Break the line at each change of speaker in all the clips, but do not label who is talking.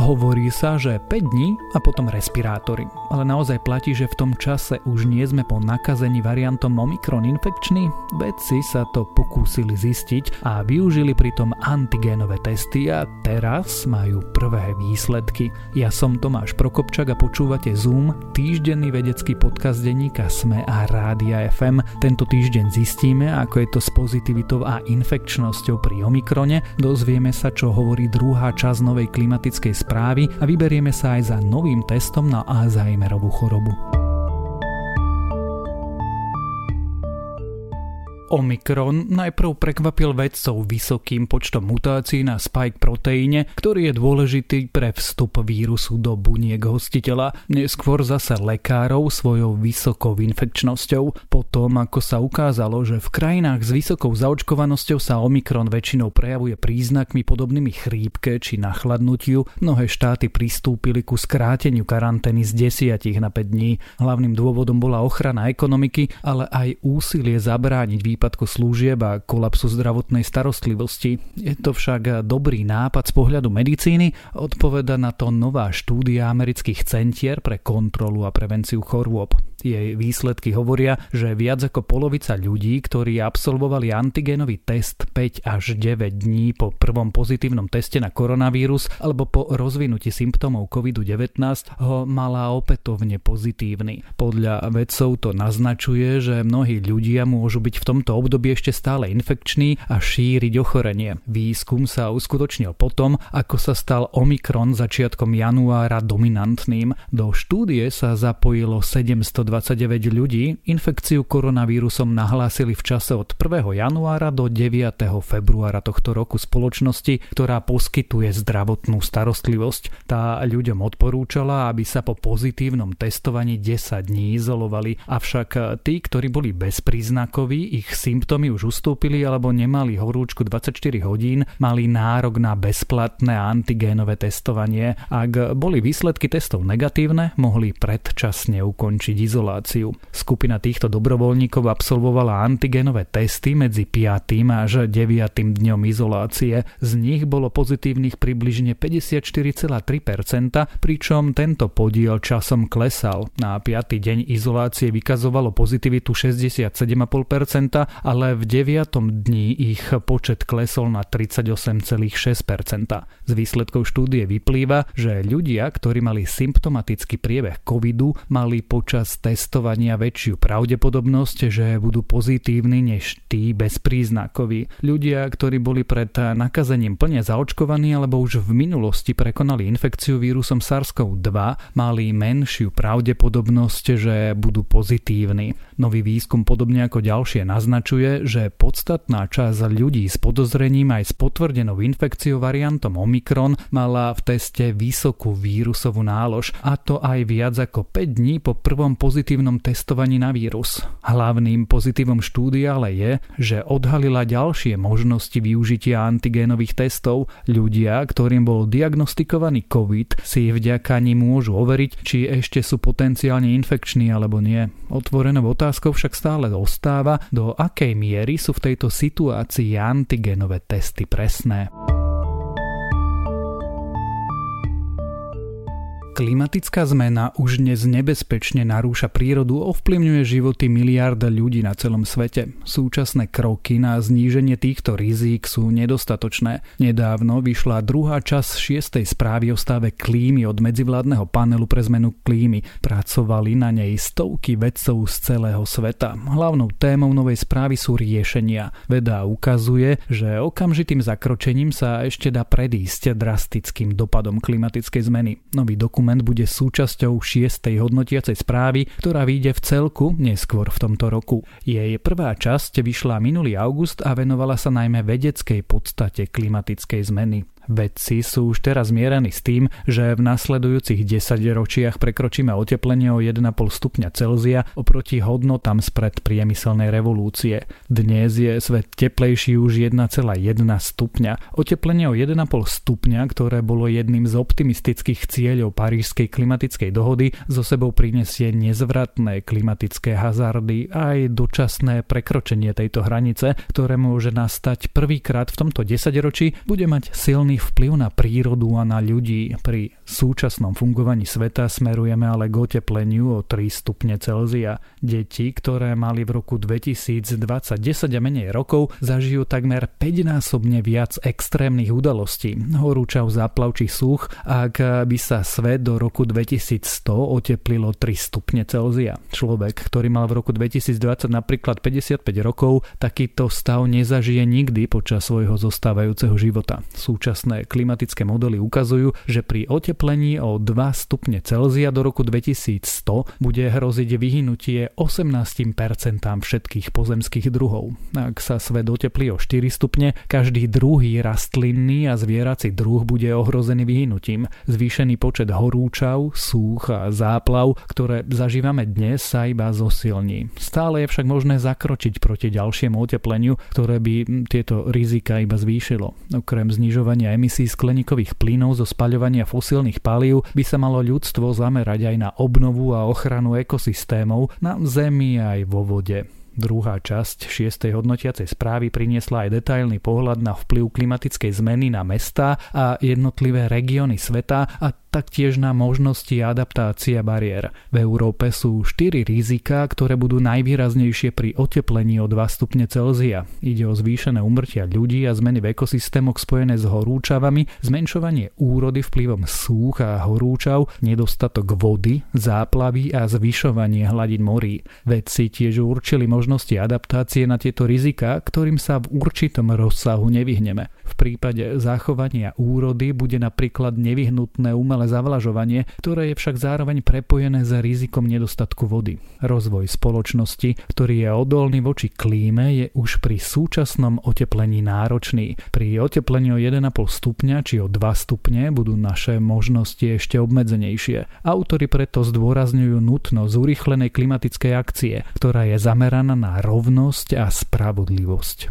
Hovorí sa, že 5 dní a potom respirátory. Ale naozaj platí, že v tom čase už nie sme po nakazení variantom Omikron infekční? Vedci sa to pokúsili zistiť a využili pritom antigénové testy a teraz majú prvé výsledky. Ja som Tomáš Prokopčák a počúvate Zoom, týždenný vedecký podcast denníka SME a Rádia FM. Tento týždeň zistíme, ako je to s pozitivitou a infekčnosťou pri Omikrone, dozvieme sa, čo hovorí druhá časť novej klimatickej správy a vyberieme sa aj za novým testom na Alzheimerovú chorobu. Omikron najprv prekvapil vedcov vysokým počtom mutácií na spike proteíne, ktorý je dôležitý pre vstup vírusu do buniek hostiteľa, neskôr zase lekárov svojou vysokou infekčnosťou. Potom, ako sa ukázalo, že v krajinách s vysokou zaočkovanosťou sa Omikron väčšinou prejavuje príznakmi podobnými chrípke či nachladnutiu, mnohé štáty pristúpili ku skráteniu karantény z 10 na 5 dní. Hlavným dôvodom bola ochrana ekonomiky, ale aj úsilie zabrániť výpadku služieb a kolapsu zdravotnej starostlivosti. Je to však dobrý nápad z pohľadu medicíny, odpoveda na to nová štúdia amerických centier pre kontrolu a prevenciu chorôb. Jej výsledky hovoria, že viac ako polovica ľudí, ktorí absolvovali antigénový test 5 až 9 dní po prvom pozitívnom teste na koronavírus alebo po rozvinutí symptómov COVID-19 ho mala opätovne pozitívny. Podľa vedcov to naznačuje, že mnohí ľudia môžu byť v tomto období ešte stále infekční a šíriť ochorenie. Výskum sa uskutočnil potom, ako sa stal Omikron začiatkom januára dominantným. Do štúdie sa zapojilo 729 ľudí, infekciu koronavírusom nahlásili v čase od 1. januára do 9. februára tohto roku spoločnosti, ktorá poskytuje zdravotnú starostlivosť. Tá ľuďom odporúčala, aby sa po pozitívnom testovaní 10 dní izolovali, avšak tí, ktorí boli bezpríznakoví, ich symptómy už ustúpili alebo nemali horúčku 24 hodín, mali nárok na bezplatné antigénové testovanie. Ak boli výsledky testov negatívne, mohli predčasne ukončiť izoláciu. Skupina týchto dobrovoľníkov absolvovala antigénové testy medzi 5. až 9. dňom izolácie. Z nich bolo pozitívnych približne 54,3%, pričom tento podiel časom klesal. Na 5. deň izolácie vykazovalo pozitivitu 67,5%, ale v 9. dni ich počet klesol na 38,6%. Z výsledkov štúdie vyplýva, že ľudia, ktorí mali symptomatický priebeh covidu, mali počas testovania väčšiu pravdepodobnosť, že budú pozitívni než tí bezpríznakoví. Ľudia, ktorí boli pred nakazením plne zaočkovaní alebo už v minulosti prekonali infekciu vírusom SARS-CoV-2, mali menšiu pravdepodobnosť, že budú pozitívni. Nový výskum podobne ako ďalšie naznačuje, že podstatná časť ľudí s podozrením aj s potvrdenou infekciou variantom Omikron mala v teste vysokú vírusovú nálož, a to aj viac ako 5 dní po prvom pozitívnom testovaní na vírus. Hlavným pozitívom štúdie ale je, že odhalila ďalšie možnosti využitia antigénových testov. Ľudia, ktorým bol diagnostikovaný COVID, si vďaka nim môžu overiť, či ešte sú potenciálne infekční alebo nie. Otvorenou otázkou však stále ostáva, do akej miery sú v tejto situácii antigénové testy presné. Klimatická zmena už dnes nebezpečne narúša prírodu, ovplyvňuje životy miliárd ľudí na celom svete. Súčasné kroky na zníženie týchto rizík sú nedostatočné. Nedávno vyšla druhá časť 6. správy o stave klímy od medzivládneho panelu pre zmenu klímy. Pracovali na nej stovky vedcov z celého sveta. Hlavnou témou novej správy sú riešenia. Veda ukazuje, že okamžitým zakročením sa ešte dá predísť drastickým dopadom klimatickej zmeny. Nový dokument bude súčasťou 6. hodnotiacej správy, ktorá vyjde v celku neskôr v tomto roku. Jej prvá časť vyšla minulý august a venovala sa najmä vedeckej podstate klimatickej zmeny. Vedci sú už teraz zmierení s tým, že v nasledujúcich 10 ročiach prekročíme oteplenie o 1,5 stupňa Celzia oproti hodnotám spred priemyselnej revolúcie. Dnes je svet teplejší už 1,1 stupňa. Oteplenie o 1,5 stupňa, ktoré bolo jedným z optimistických cieľov Parížskej klimatickej dohody, so sebou prinesie nezvratné klimatické hazardy a aj dočasné prekročenie tejto hranice, ktoré môže nastať prvýkrát v tomto 10-ročí, bude mať silný žiadny vplyv na prírodu a na ľudí. Pri súčasnom fungovaní sveta smerujeme ale k otepleniu o 3 stupne Celzia. Deti, ktoré mali v roku 2020 10 a menej rokov, zažijú takmer 5-násobne viac extrémnych udalostí, horúčav, záplav či súch, ak by sa svet do roku 2100 oteplilo 3 stupne Celzia. Človek, ktorý mal v roku 2020 napríklad 55 rokov, takýto stav nezažije nikdy počas svojho zostávajúceho života. Súčasné klimatické modely ukazujú, že pri oteplení o 2 stupne Celzia do roku 2100 bude hroziť vyhynutie 18% všetkých pozemských druhov. Ak sa svet oteplí o 4 stupne, každý druhý rastlinný a zvierací druh bude ohrozený vyhynutím. Zvýšený počet horúčav, súch a záplav, ktoré zažívame dnes, sa iba zosilní. Stále je však možné zakročiť proti ďalšiemu otepleniu, ktoré by tieto rizika iba zvýšilo. Okrem znižovania emisí skleníkových plynov zo spaľovania fosílnych palív by sa malo ľudstvo zamerať aj na obnovu a ochranu ekosystémov na Zemi aj vo vode. Druhá časť 6. hodnotiacej správy priniesla aj detailný pohľad na vplyv klimatickej zmeny na mestá a jednotlivé regióny sveta a taktiež na možnosti adaptácie bariér. V Európe sú 4 riziká, ktoré budú najvýraznejšie pri oteplení o 2 stupne Celzia. Ide o zvýšené úmrtia ľudí a zmeny v ekosystémoch spojené s horúčavami, zmenšovanie úrody vplyvom súch a horúčav, nedostatok vody, záplavy a zvyšovanie hladín morí. Vedci tiež určili možnosti adaptácie na tieto riziká, ktorým sa v určitom rozsahu nevyhneme. V prípade zachovania úrody bude napríklad nevyhnutné umelé zavlažovanie, ktoré je však zároveň prepojené s rizikom nedostatku vody. Rozvoj spoločnosti, ktorý je odolný voči klíme, je už pri súčasnom oteplení náročný. Pri oteplení o 1,5 stupňa či o 2 stupne budú naše možnosti ešte obmedzenejšie. Autori preto zdôrazňujú nutnosť urýchlenej klimatickej akcie, ktorá je zameraná na rovnosť a spravodlivosť.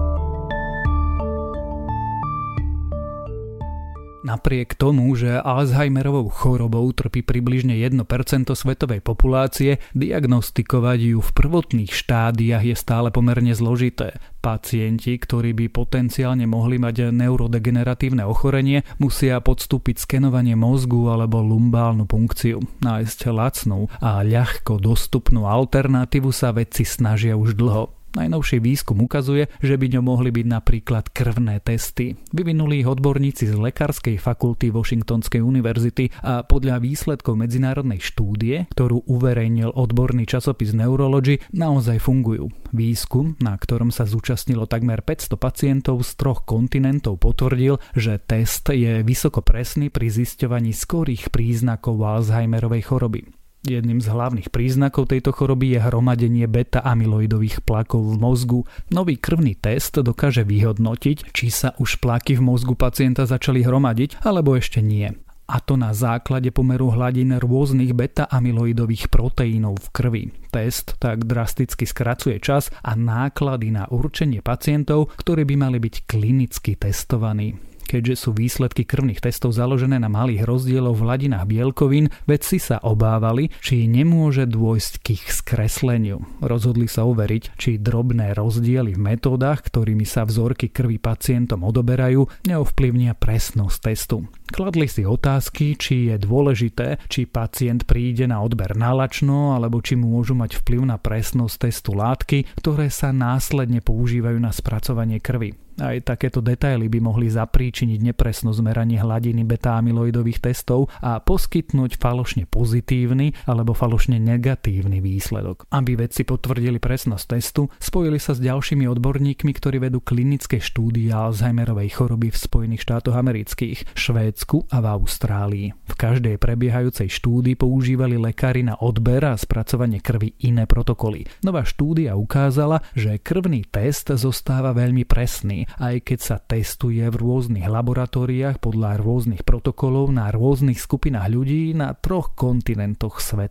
Napriek tomu, že Alzheimerovou chorobou trpí približne 1% svetovej populácie, diagnostikovať ju v prvotných štádiách je stále pomerne zložité. Pacienti, ktorí by potenciálne mohli mať neurodegeneratívne ochorenie, musia podstúpiť skenovanie mozgu alebo lumbálnu punkciu. Nájsť lacnú a ľahko dostupnú alternatívu sa vedci snažia už dlho. Najnovší výskum ukazuje, že by ňom mohli byť napríklad krvné testy. Vyvinuli ich odborníci z Lekárskej fakulty Washingtonskej univerzity a podľa výsledkov medzinárodnej štúdie, ktorú uverejnil odborný časopis Neurology, naozaj fungujú. Výskum, na ktorom sa zúčastnilo takmer 500 pacientov z 3 kontinentov, potvrdil, že test je vysoko presný pri zisťovaní skorých príznakov Alzheimerovej choroby. Jedným z hlavných príznakov tejto choroby je hromadenie beta-amyloidových plakov v mozgu. Nový krvný test dokáže vyhodnotiť, či sa už plaky v mozgu pacienta začali hromadiť, alebo ešte nie. A to na základe pomeru hladín rôznych beta-amyloidových proteínov v krvi. Test tak drasticky skracuje čas a náklady na určenie pacientov, ktorí by mali byť klinicky testovaní. Keďže sú výsledky krvných testov založené na malých rozdieloch v hladinách bielkovín, vedci sa obávali, či nemôže dôjsť k ich skresleniu. Rozhodli sa overiť, či drobné rozdiely v metódach, ktorými sa vzorky krvi pacientom odoberajú, neovplyvnia presnosť testu. Kladli si otázky, či je dôležité, či pacient príde na odber nalačno, alebo či môžu mať vplyv na presnosť testu látky, ktoré sa následne používajú na spracovanie krvi. Aj takéto detaily by mohli zapríčiniť nepresnosť meranie hladiny beta-amyloidových testov a poskytnúť falošne pozitívny alebo falošne negatívny výsledok. Aby vedci potvrdili presnosť testu, spojili sa s ďalšími odborníkmi, ktorí vedú klinické štúdie Alzheimerovej choroby v Spojených štátoch amerických, Švédsku a v Austrálii. V každej prebiehajúcej štúdii používali lekári na odber a spracovanie krvi iné protokoly. Nová štúdia ukázala, že krvný test zostáva veľmi presný, aj keď sa testuje v rôznych laboratóriách podľa rôznych protokolov na rôznych skupinách ľudí na 3 kontinentoch sveta.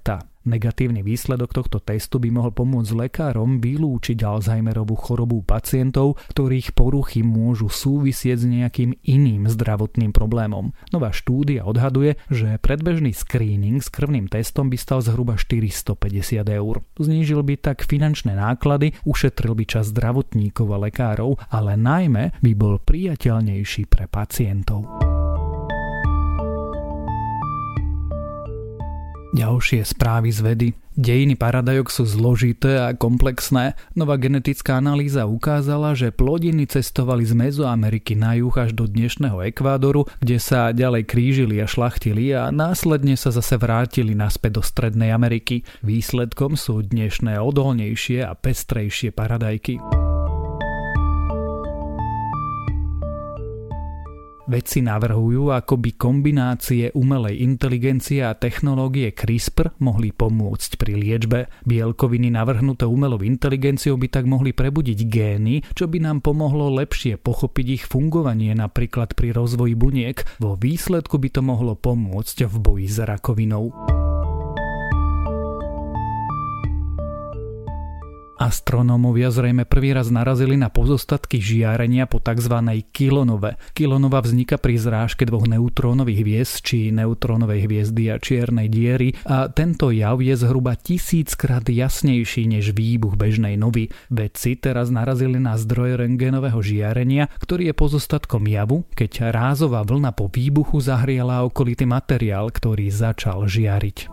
Negatívny výsledok tohto testu by mohol pomôcť lekárom vylúčiť Alzheimerovú chorobu pacientov, ktorých poruchy môžu súvisieť s nejakým iným zdravotným problémom. Nová štúdia odhaduje, že predbežný screening s krvným testom by stal zhruba 450 €. Znížil by tak finančné náklady, ušetril by čas zdravotníkov a lekárov, ale najmä by bol priateľnejší pre pacientov. Ďalšie správy z vedy. Dejiny paradajok sú zložité a komplexné. Nová genetická analýza ukázala, že plodiny cestovali z Mezoameriky na juh až do dnešného Ekvádoru, kde sa ďalej krížili a šľachtili a následne sa zase vrátili naspäť do Strednej Ameriky. Výsledkom sú dnešné odolnejšie a pestrejšie paradajky. Vedci navrhujú, ako by kombinácie umelej inteligencie a technológie CRISPR mohli pomôcť pri liečbe. Bielkoviny navrhnuté umelou inteligenciou by tak mohli prebudiť gény, čo by nám pomohlo lepšie pochopiť ich fungovanie napríklad pri rozvoji buniek. Vo výsledku by to mohlo pomôcť v boji s rakovinou. Astronómovia zrejme prvý raz narazili na pozostatky žiarenia po tzv. kilonove. Kilonova vzniká pri zrážke dvoch neutrónových hviezd či neutrónovej hviezdy a čiernej diery a tento jav je zhruba 1000-krát jasnejší než výbuch bežnej novy. Vedci teraz narazili na zdroj rentgenového žiarenia, ktorý je pozostatkom javu, keď rázová vlna po výbuchu zahriala okolitý materiál, ktorý začal žiariť.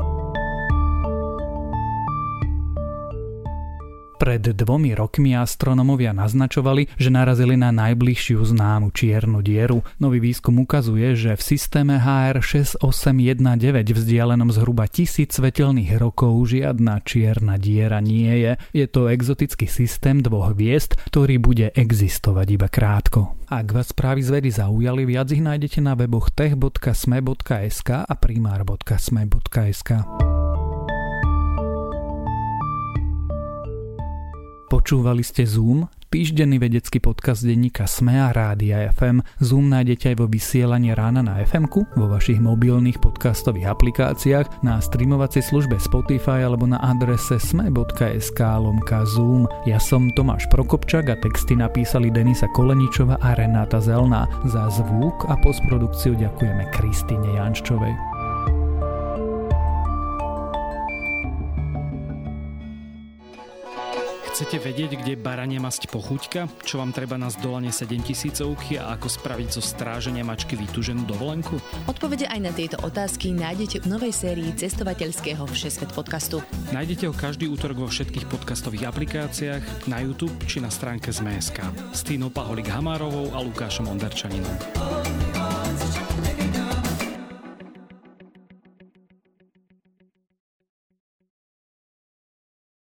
Pred 2 rokmi astronómovia naznačovali, že narazili na najbližšiu známu čiernu dieru. Nový výskum ukazuje, že v systéme HR 6819 vzdialenom zhruba 1000 svetelných rokov žiadna čierna diera nie je. Je to exotický systém dvoch hviezd, ktorý bude existovať iba krátko. Ak vás správy z vedy zaujali, viac ich nájdete na weboch tech.sme.sk a primar.sme.sk. Počúvali ste Zoom, týždenný vedecký podcast denníka SME a Rádia FM. Zoom nájdete aj vo vysielaní rána na FM-ku, vo vašich mobilných podcastových aplikáciách, na streamovacej službe Spotify alebo na adrese sme.sk/Zoom. Ja som Tomáš Prokopčák a texty napísali Denisa Koleničová a Renáta Zelná. Za zvuk a postprodukciu ďakujeme Kristine Janščovej.
Chcete vedieť, kde barania masť pochuťka? Čo vám treba na zdolanie 7000-ovky a ako spraviť zo stráženia mačky vytúženú dovolenku?
Odpovede aj na tieto otázky nájdete v novej sérii cestovateľského Všesvet podcastu.
Nájdete ho každý útorok vo všetkých podcastových aplikáciách, na YouTube či na stránke Sme.sk. S Tínou Paholik Hamárovou a Lukášom Onderčaninom.